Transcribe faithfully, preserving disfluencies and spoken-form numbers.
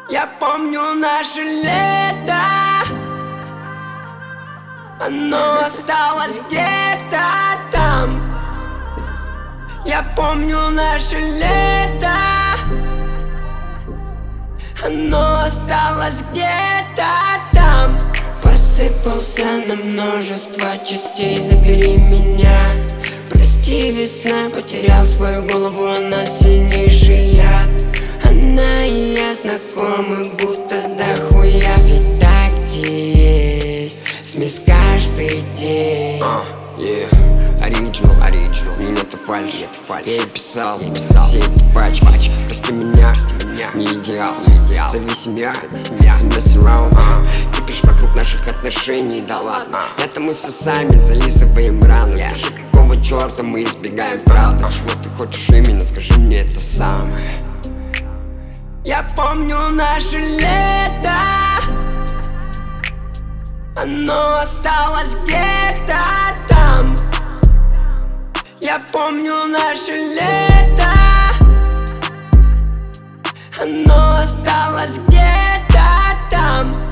Я помню наше лето, оно осталось где-то там. Я помню наше лето, оно осталось где-то там. Посыпался на множество частей, забери меня. Прости, весна, потерял свою голову, она сильнейший яд. Она и я знакомы, будто дохуя, ведь так и есть. Смесь каждый день. uh, yeah. Оригинал, оригинал, не это фальш, это фальш. Я и писал, я писал все эти пачки, пачки. Прости меня, прости меня, не идеал, не идеал. Зови семья, семья, семья surround. uh. Кипишь вокруг наших отношений, да ладно. Это мы все сами зализываем раны. yeah. Скажи, какого черта мы избегаем правды? Чего ты хочешь именно, скажи мне это самое. Я помню наше лето, оно осталось где-то там. Я помню наше лето, оно осталось где-то там.